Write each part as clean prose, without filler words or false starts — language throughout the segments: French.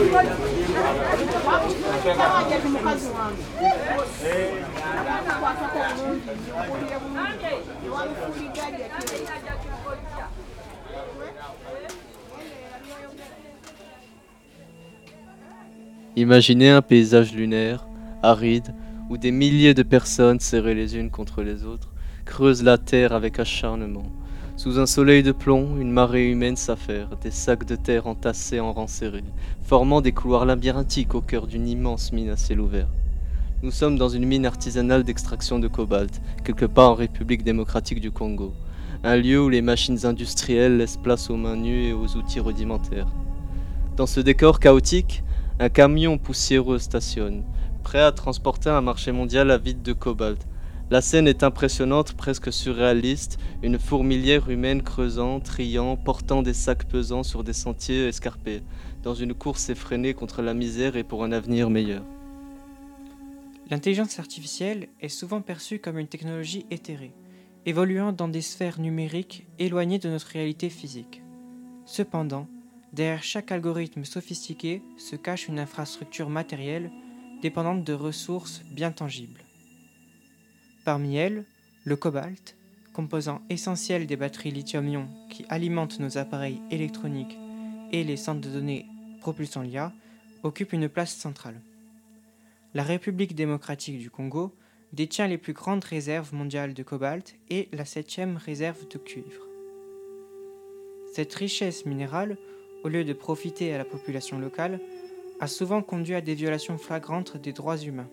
Imaginez un paysage lunaire, aride, où des milliers de personnes serrées les unes contre les autres creusent la terre avec acharnement. Sous un soleil de plomb, une marée humaine s'affaire, des sacs de terre entassés en rangs serrés, formant des couloirs labyrinthiques au cœur d'une immense mine à ciel ouvert. Nous sommes dans une mine artisanale d'extraction de cobalt, quelque part en République démocratique du Congo, un lieu où les machines industrielles laissent place aux mains nues et aux outils rudimentaires. Dans ce décor chaotique, un camion poussiéreux stationne, prêt à transporter un marché mondial avide de cobalt. La scène est impressionnante, presque surréaliste, une fourmilière humaine creusant, triant, portant des sacs pesants sur des sentiers escarpés, dans une course effrénée contre la misère et pour un avenir meilleur. L'intelligence artificielle est souvent perçue comme une technologie éthérée, évoluant dans des sphères numériques éloignées de notre réalité physique. Cependant, derrière chaque algorithme sophistiqué se cache une infrastructure matérielle dépendante de ressources bien tangibles. Parmi elles, le cobalt, composant essentiel des batteries lithium-ion qui alimentent nos appareils électroniques et les centres de données propulsant l'IA, occupe une place centrale. La République démocratique du Congo détient les plus grandes réserves mondiales de cobalt et la 7e réserve de cuivre. Cette richesse minérale, au lieu de profiter à la population locale, a souvent conduit à des violations flagrantes des droits humains.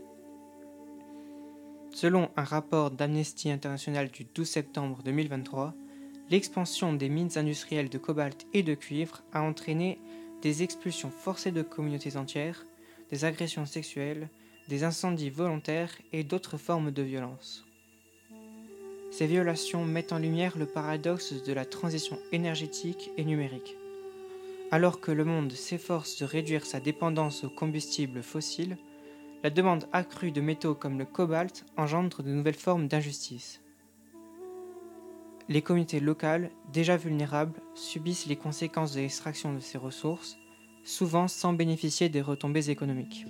Selon un rapport d'Amnesty International du 12 septembre 2023, l'expansion des mines industrielles de cobalt et de cuivre a entraîné des expulsions forcées de communautés entières, des agressions sexuelles, des incendies volontaires et d'autres formes de violence. Ces violations mettent en lumière le paradoxe de la transition énergétique et numérique. Alors que le monde s'efforce de réduire sa dépendance aux combustibles fossiles, la demande accrue de métaux comme le cobalt engendre de nouvelles formes d'injustice. Les communautés locales, déjà vulnérables, subissent les conséquences de l'extraction de ces ressources, souvent sans bénéficier des retombées économiques.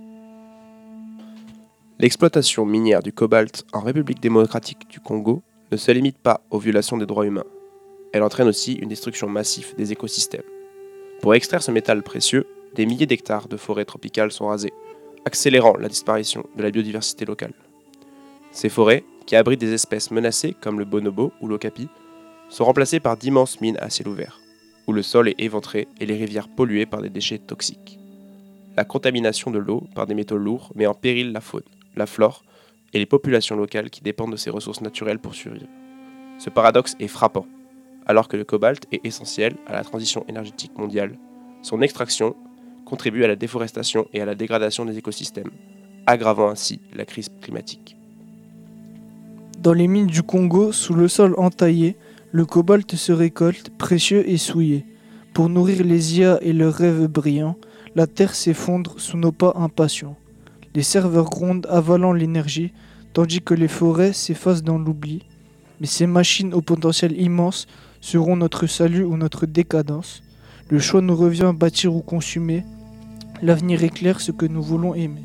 L'exploitation minière du cobalt en République démocratique du Congo ne se limite pas aux violations des droits humains. Elle entraîne aussi une destruction massive des écosystèmes. Pour extraire ce métal précieux, des milliers d'hectares de forêts tropicales sont rasés, accélérant la disparition de la biodiversité locale. Ces forêts, qui abritent des espèces menacées comme le bonobo ou l'okapi, sont remplacées par d'immenses mines à ciel ouvert, où le sol est éventré et les rivières polluées par des déchets toxiques. La contamination de l'eau par des métaux lourds met en péril la faune, la flore et les populations locales qui dépendent de ces ressources naturelles pour survivre. Ce paradoxe est frappant. Alors que le cobalt est essentiel à la transition énergétique mondiale, son extraction contribue à la déforestation et à la dégradation des écosystèmes, aggravant ainsi la crise climatique. Dans les mines du Congo, sous le sol entaillé, le cobalt se récolte, précieux et souillé. Pour nourrir les IA et leurs rêves brillants, la terre s'effondre sous nos pas impatients. Les serveurs grondent avalant l'énergie, tandis que les forêts s'effacent dans l'oubli. Mais ces machines au potentiel immense seront notre salut ou notre décadence. Le choix nous revient, bâtir ou consumer. L'avenir éclaire ce que nous voulons aimer.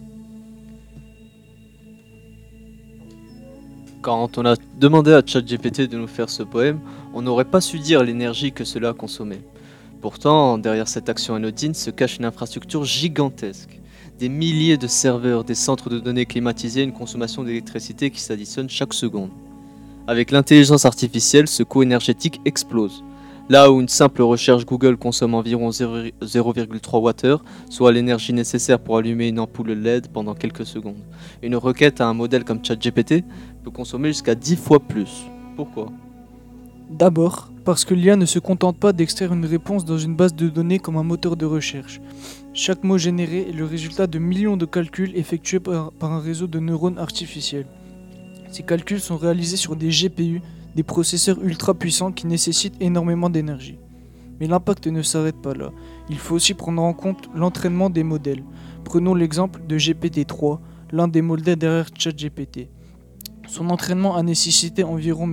Quand on a demandé à ChatGPT de nous faire ce poème, on n'aurait pas su dire l'énergie que cela a consommé. Pourtant, derrière cette action anodine se cache une infrastructure gigantesque. Des milliers de serveurs, des centres de données climatisés, une consommation d'électricité qui s'additionne chaque seconde. Avec l'intelligence artificielle, ce coût énergétique explose. Là où une simple recherche Google consomme environ 0,3 Wh, soit l'énergie nécessaire pour allumer une ampoule LED pendant quelques secondes. Une requête à un modèle comme ChatGPT peut consommer jusqu'à 10 fois plus. Pourquoi ? D'abord, parce que l'IA ne se contente pas d'extraire une réponse dans une base de données comme un moteur de recherche. Chaque mot généré est le résultat de millions de calculs effectués par un réseau de neurones artificiels. Ces calculs sont réalisés sur des GPU, des processeurs ultra puissants qui nécessitent énormément d'énergie. Mais l'impact ne s'arrête pas là. Il faut aussi prendre en compte l'entraînement des modèles. Prenons l'exemple de GPT-3, l'un des modèles derrière ChatGPT. Son entraînement a nécessité environ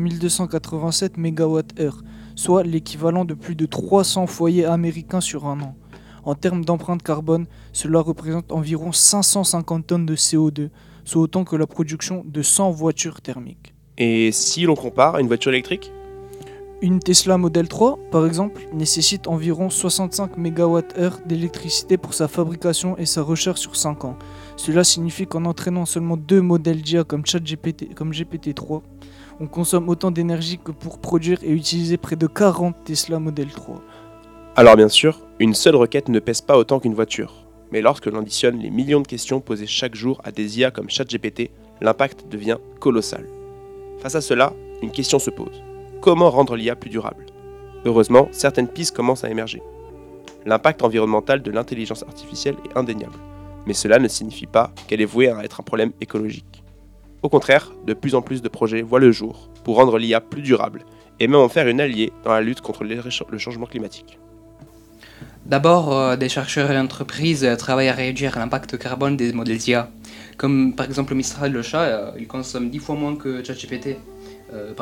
1287 MWh, soit l'équivalent de plus de 300 foyers américains sur un an. En termes d'empreinte carbone, cela représente environ 550 tonnes de CO2, soit autant que la production de 100 voitures thermiques. Et si l'on compare à une voiture électrique? Une Tesla Model 3, par exemple, nécessite environ 65 MWh d'électricité pour sa fabrication et sa recharge sur 5 ans. Cela signifie qu'en entraînant seulement 2 modèles d'IA comme GPT-3, on consomme autant d'énergie que pour produire et utiliser près de 40 Tesla Model 3. Alors bien sûr, une seule requête ne pèse pas autant qu'une voiture. Mais lorsque l'on additionne les millions de questions posées chaque jour à des IA comme ChatGPT, l'impact devient colossal. Face à cela, une question se pose. Comment rendre l'IA plus durable? Heureusement, certaines pistes commencent à émerger. L'impact environnemental de l'intelligence artificielle est indéniable, mais cela ne signifie pas qu'elle est vouée à être un problème écologique. Au contraire, de plus en plus de projets voient le jour pour rendre l'IA plus durable et même en faire une alliée dans la lutte contre le changement climatique. D'abord, des chercheurs et entreprises travaillent à réduire l'impact carbone des modèles IA. Comme par exemple Mistral le chat, il consomme 10 fois moins que ChatGPT. Par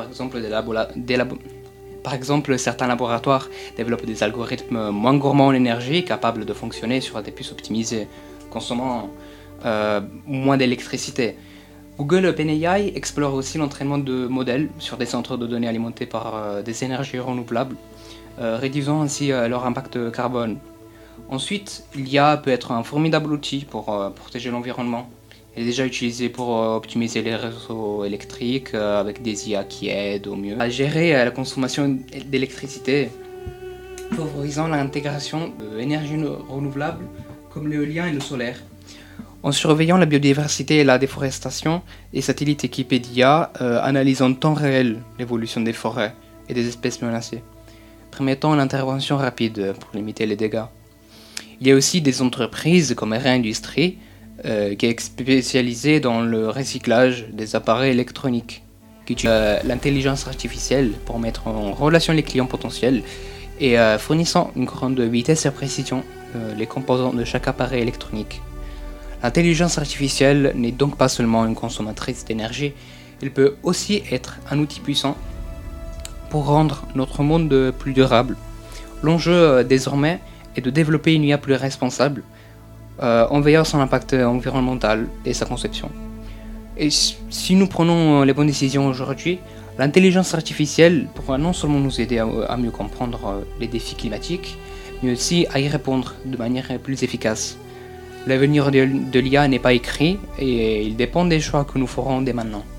exemple, certains laboratoires développent des algorithmes moins gourmands en énergie, capables de fonctionner sur des puces optimisées, consommant moins d'électricité. Google OpenAI explore aussi l'entraînement de modèles sur des centres de données alimentés par des énergies renouvelables, réduisant ainsi leur impact carbone. Ensuite, l'IA peut être un formidable outil pour protéger l'environnement. Elle est déjà utilisée pour optimiser les réseaux électriques avec des IA qui aident au mieux à gérer la consommation d'électricité, favorisant l'intégration d'énergies renouvelables comme l'éolien et le solaire. En surveillant la biodiversité et la déforestation, les satellites équipés d'IA analysent en temps réel l'évolution des forêts et des espèces menacées, permettant l'intervention rapide pour limiter les dégâts. Il y a aussi des entreprises comme Réindustrie qui est spécialisée dans le recyclage des appareils électroniques, qui utilise l'intelligence artificielle pour mettre en relation les clients potentiels et fournissant une grande vitesse et précision les composants de chaque appareil électronique. L'intelligence artificielle n'est donc pas seulement une consommatrice d'énergie, elle peut aussi être un outil puissant pour rendre notre monde plus durable. L'enjeu désormais est de développer une IA plus responsable en veillant sur l'impact environnemental et sa conception. Et si nous prenons les bonnes décisions aujourd'hui, l'intelligence artificielle pourra non seulement nous aider à mieux comprendre les défis climatiques, mais aussi à y répondre de manière plus efficace. L'avenir de l'IA n'est pas écrit et il dépend des choix que nous ferons dès maintenant.